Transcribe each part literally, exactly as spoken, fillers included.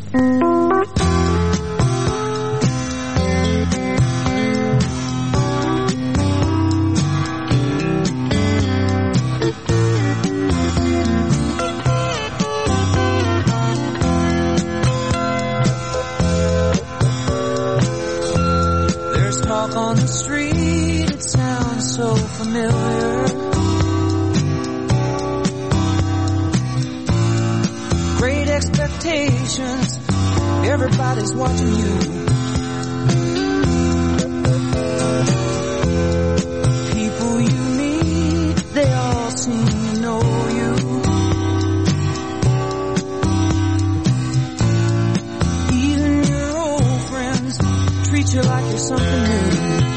On the street, it sounds so familiar. Great expectations, everybody's watching you. People you meet, they all seem to know you. Even your old friends treat you like you're something new.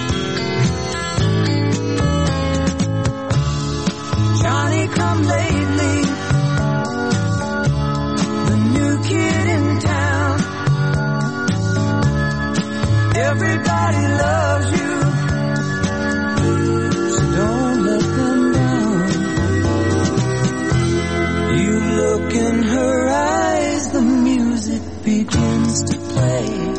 Johnny come lately, the new kid in town. Everybody loves you, so don't let them down. You look in her eyes, the music begins to play.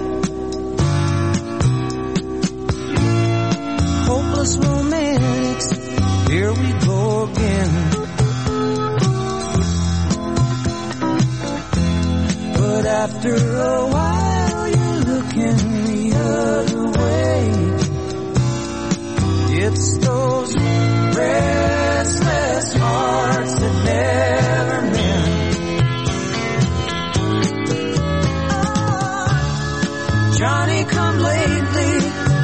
Hopeless romantics, here we go again. But after a while you're looking the other way. It's those restless hearts that never mend. Oh, Johnny come lately,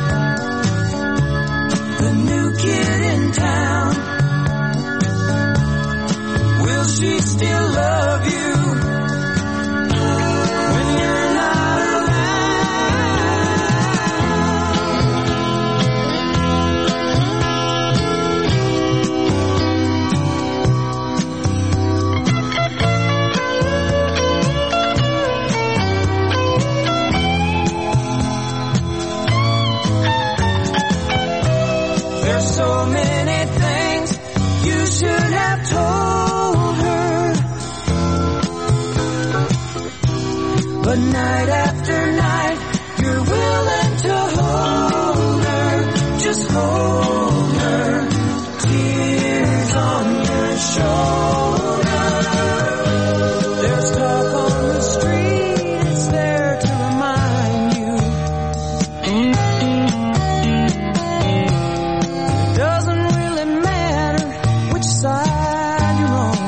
the new kid in town. Will she still love you when you're not There's so many things you should have told her, but night after night you're willing to hold her, just hold her, tears on your shoulder. There's talk on the street, it's there to remind you. Doesn't really matter which side you're on.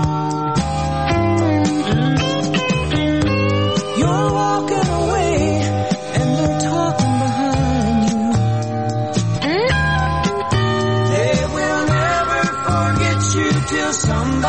You're walking away and they're talking behind you. They will never forget you till some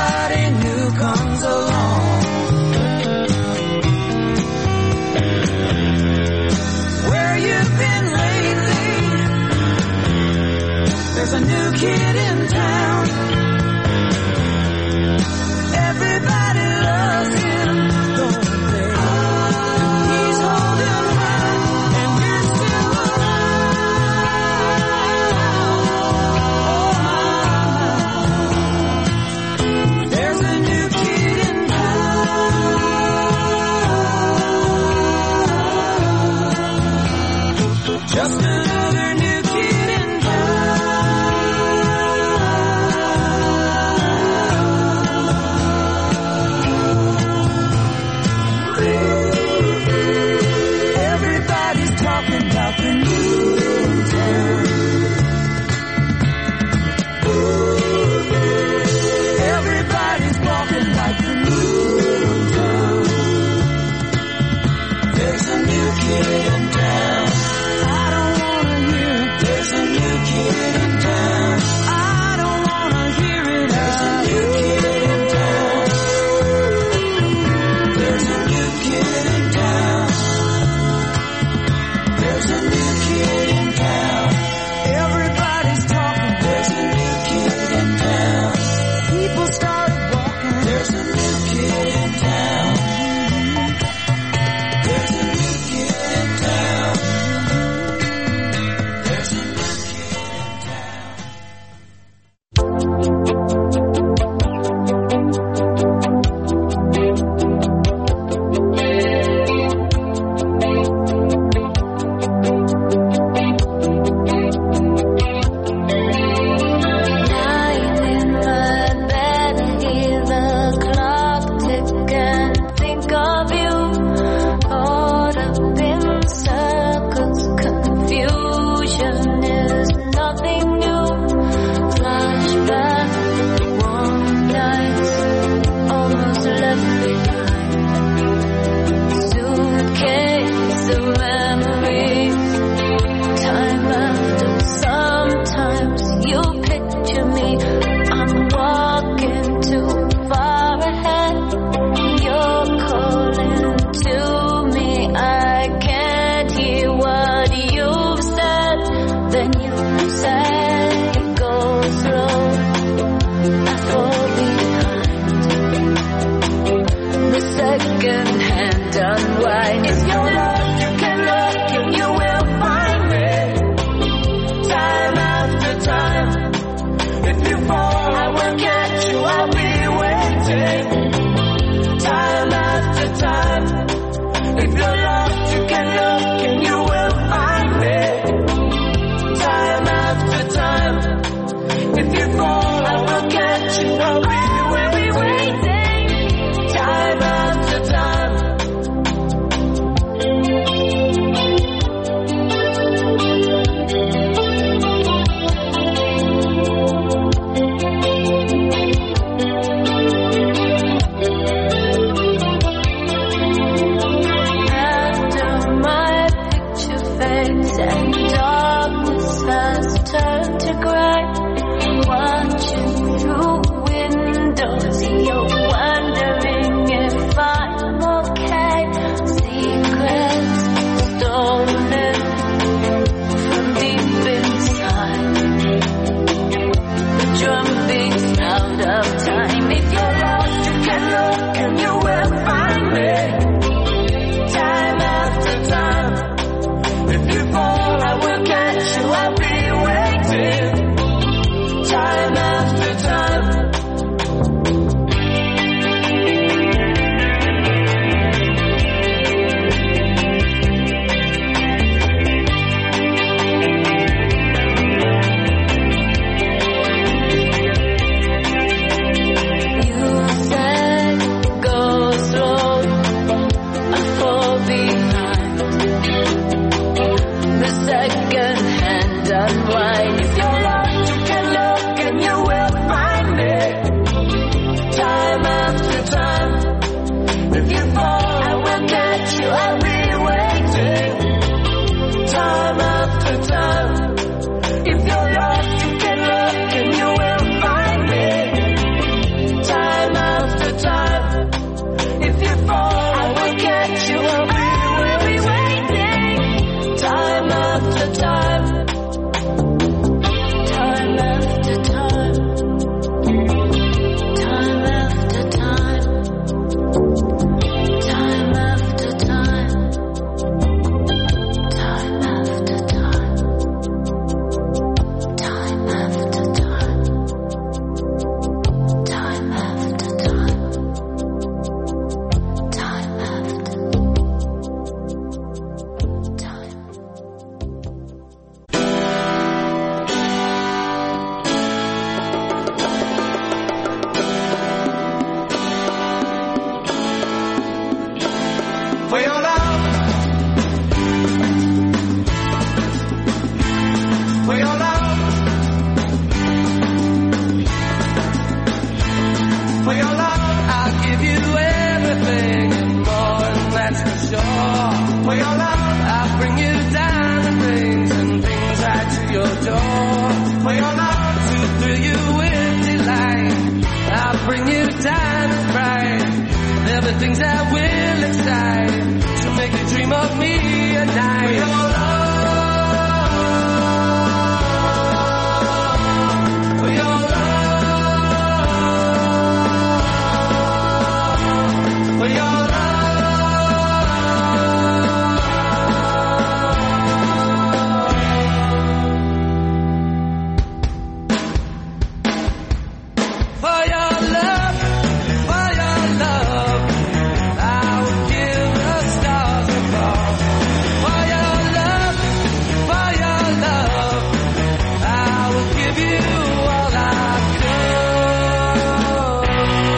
unwind. If you're lost, you can look and you will find me. Time after time. If you fall, I will catch you. I'll be waiting. Time after time. If you're lost, you can look and you will find me. Time after time. If you fall, I will catch you. I'll be waiting. Time after time. After my picture fades and darkness has turned to gray, watching through windows, you're wondering if I'm okay. Secrets stolen from deep inside. The drum beats out of time. If you're lost, you can look and you will find me. Time after time. If you fall, I will catch you. I'll be waiting. Time after time. You said go slow, I fall behind. The second hand unwind. If you're lost, you can look and you will find me. Time after time. If you fall, I will catch you. I'll be waiting. Time after time. If you're lost, you can look and you will find me. Time after time. If you fall, I will catch you. I'll be waiting. Time after time. Time after time. Time after time. Time after time. Time after time. Time after time. Time after time. Time after time. For your love, for your love, for your love, I'll give you everything and more, and that's for sure. For your love, I'll bring you diamond rings and things right to your door. For your love, to thrill you with delight, I'll bring you diamond bright. There'll be things that will excite to make you dream of me at night. For your love, for your love, for your love. For your love, for your love, I would give the stars above. For your love, for your love, I will give you all I could.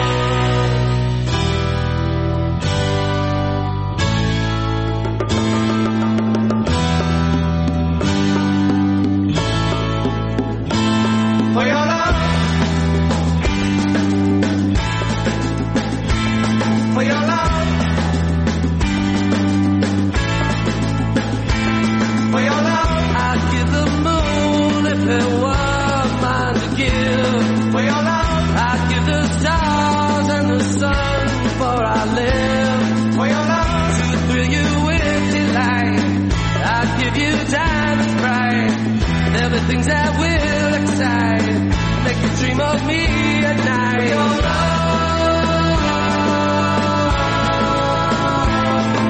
For your love, for your love, for your love, I'd give the moon if it were mine to give. For your love, I'd give the stars and the sun before I live. For your love, to thrill you with delight, I'd give you diamonds bright. There'll be things that will excite, make you dream of me at night. For your love,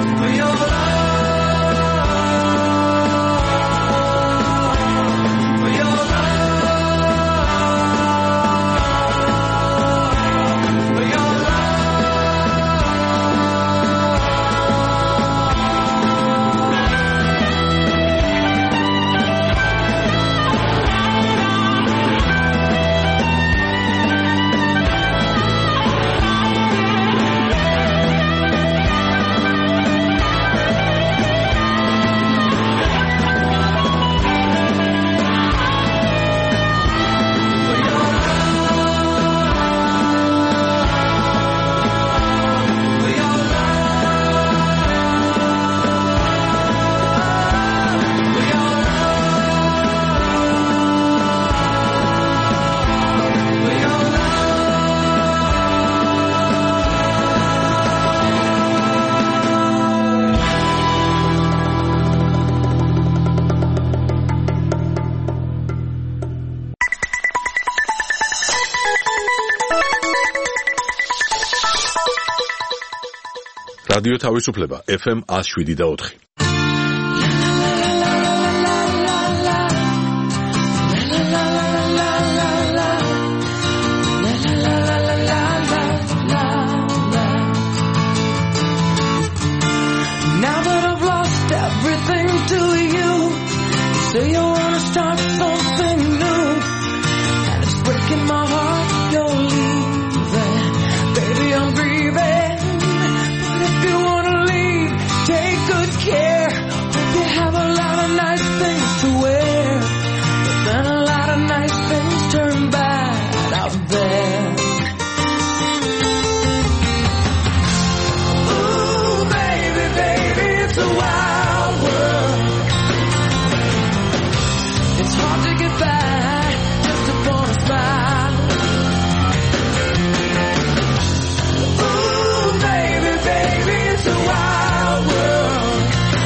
რადიო თავისუფლება ეფ ემ one oh seven და four. Now that I've lost everything to you, you say you wanna start something new, and it's breaking my heart you're leaving. Baby, I'm grieving, but if you wanna leave, take good care. Hope you have a lot of nice things to wear, but then a lot of nice things turn bad out there. It's a wild world. It's hard to get by just upon a smile. Ooh, baby, baby, it's a wild world.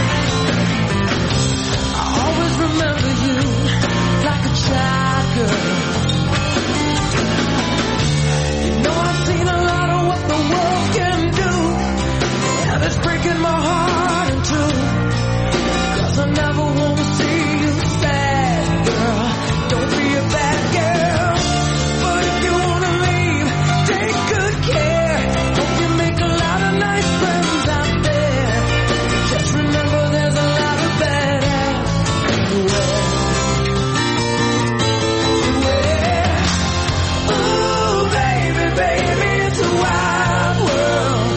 I always remember you like a child girl. You know I've seen a lot of what the world can do, and it's breaking my heart in two. Cause I never wanna see you sad, girl. Don't be a bad girl. But if you wanna leave, take good care. Hope you make a lot of nice friends out there. Just remember there's a lot of bad everywhere. Everywhere. Ooh, baby, baby, it's a wild world.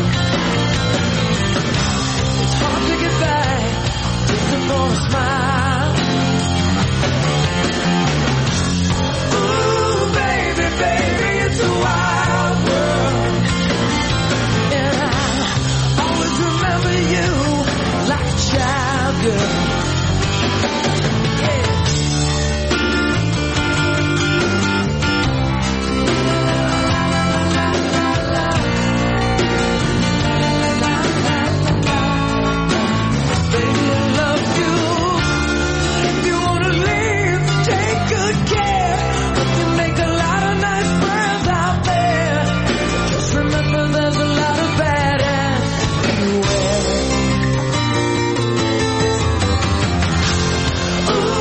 It's hard to get back just upon a smile. Ooh, baby, baby, it's a wild world. And I always remember you like a child girl. Yeah. Baby, I love you. If you wanna leave, take good care. Hope you make a lot of nice friends out there. Just remember there's a lot of bad everywhere. Ooh,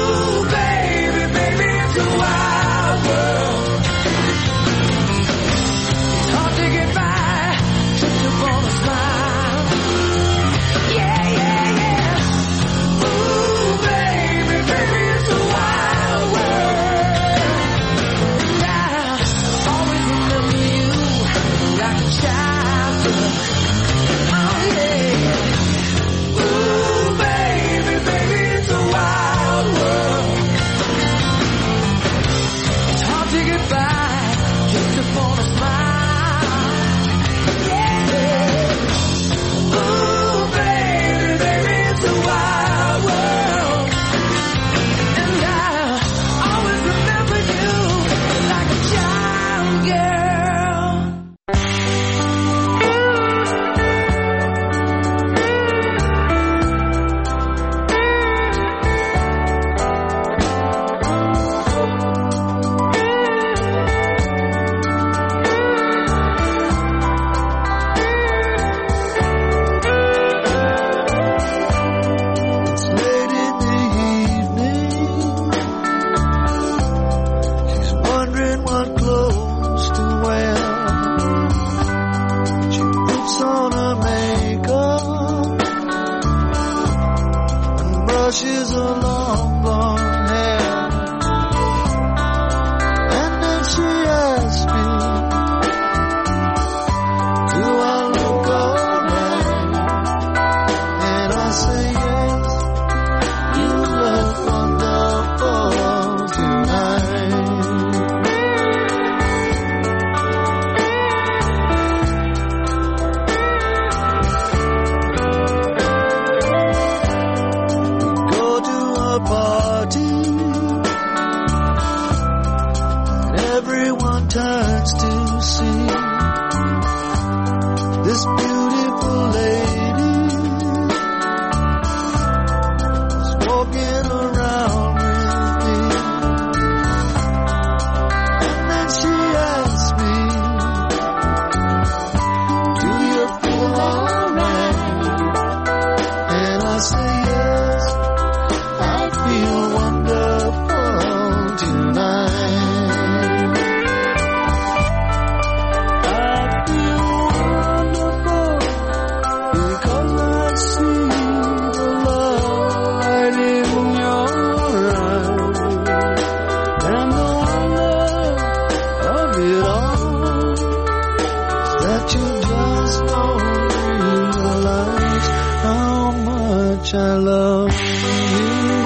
much I love you.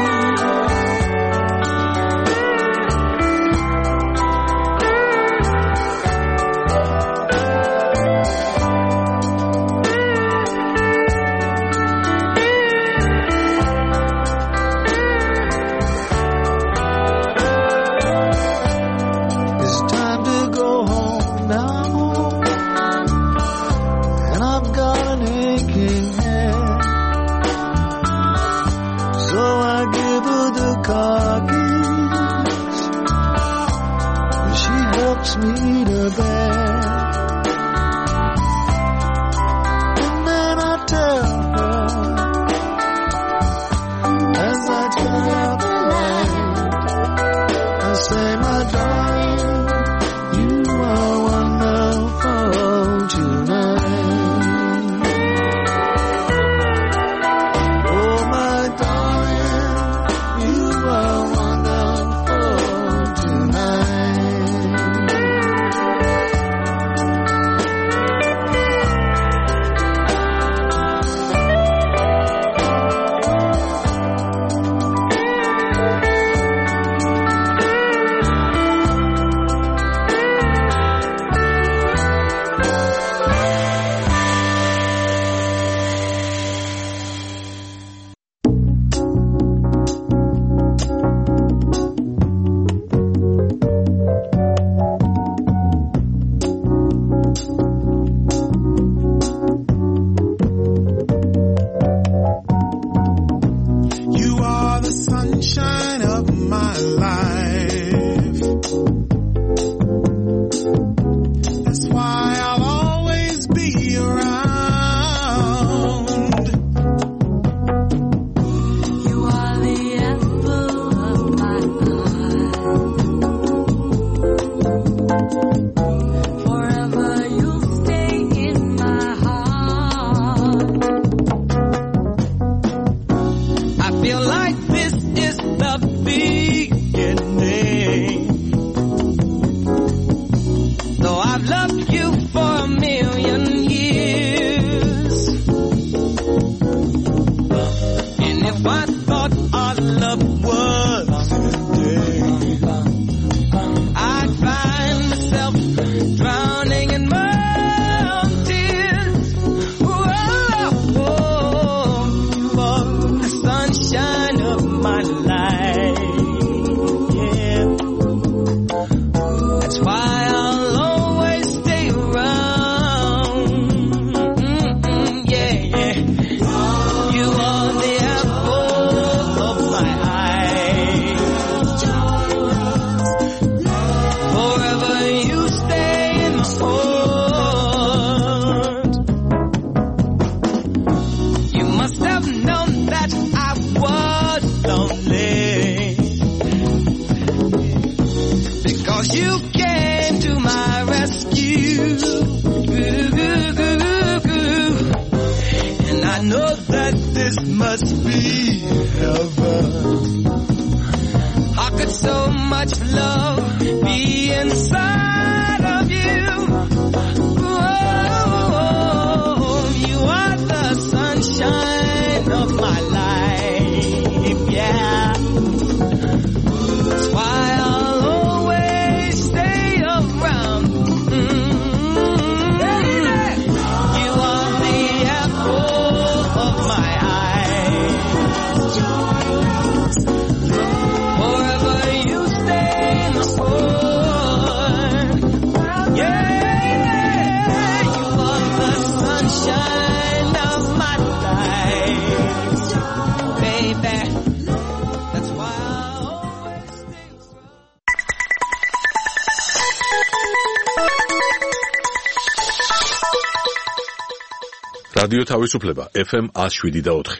რადიო თავისუფლება ეფ ემ one oh seven და four.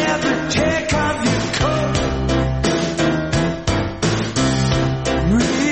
Breathe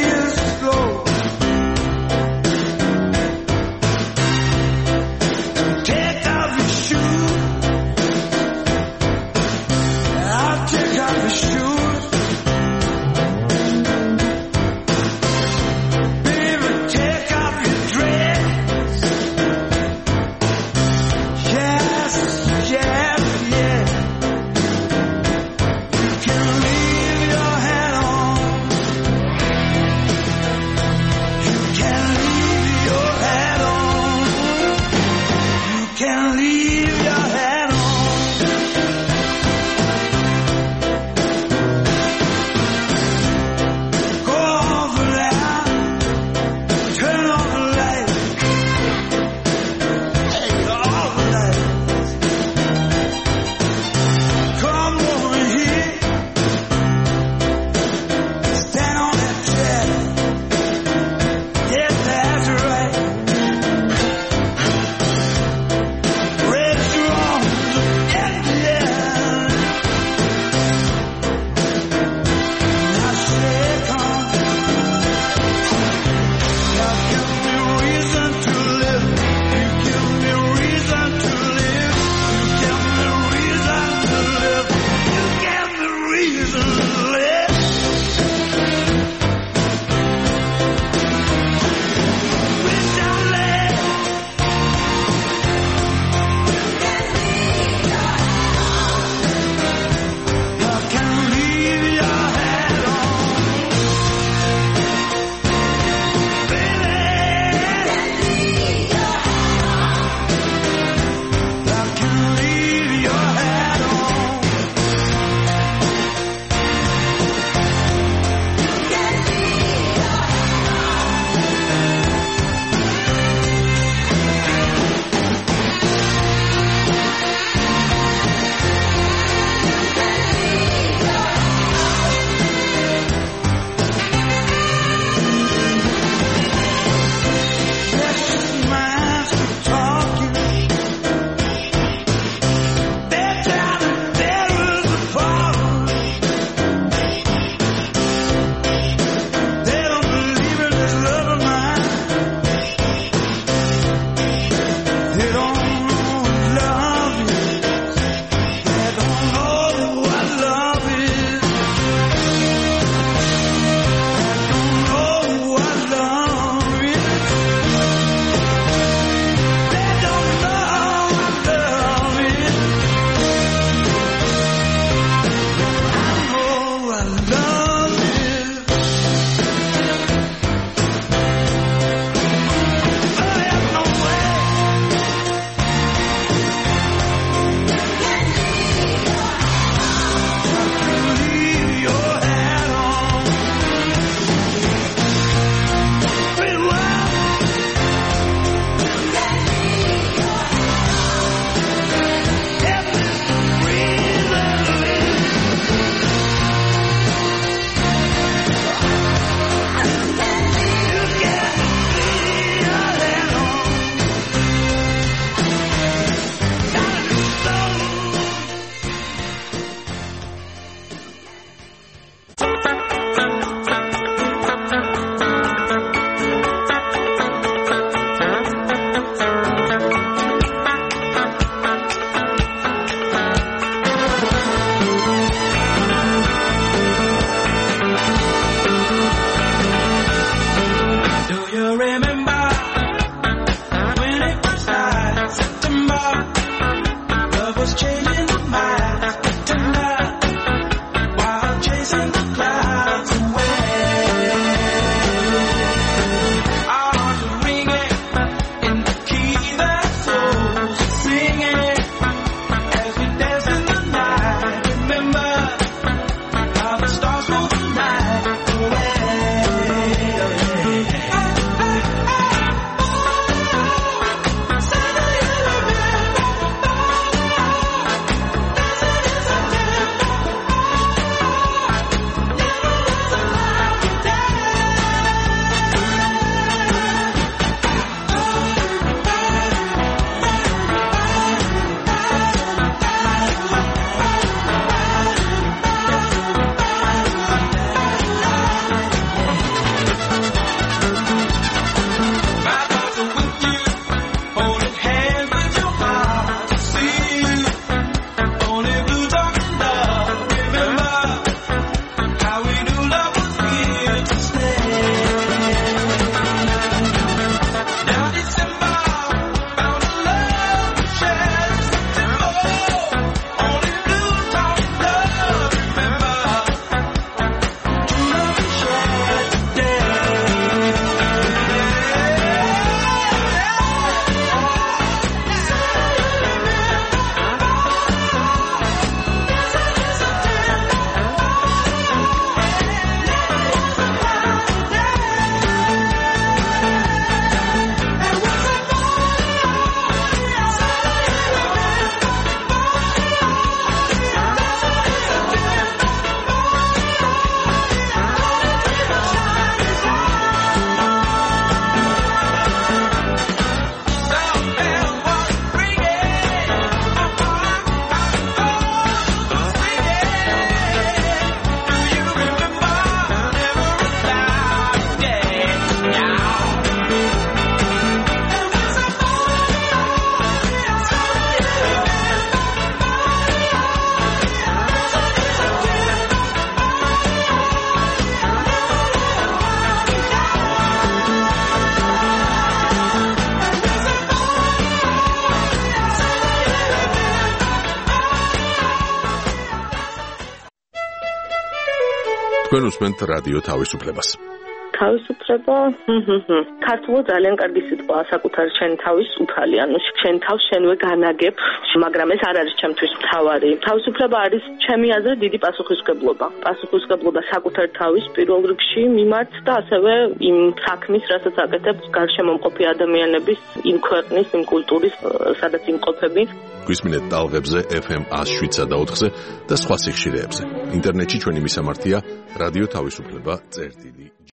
თქვენ უსმენთ რადიო თავისუფლებას. თავისუფლება, ქართულად ძალიან კარგი სიტყვაა საკუთარი შენ თავის უფალი, ანუ შენ თავს შენვე განაგებ, მაგრამ ეს არ არის ჩემთვის მთავარი. თავისუფლება არის ჩემი აზრით დიდი პასუხისმგებლობა. პასუხისმგებლობა საკუთარ თავის პირველ რიგში მიმართ და ასევე იმ საქმის, რასაც აკეთებს გარშემო მყოფი ადამიანების, იმ ქვეყნის, იმ კულტურის, სადაც იმყოფები. გვისმინეთ ტალღებზე ეფ ემ one oh seven და ოთხზე და სხვა სიხშირეებზე. ინტერნეტში ჩვენი მისამართია რადიო თავისუფლება წერტილი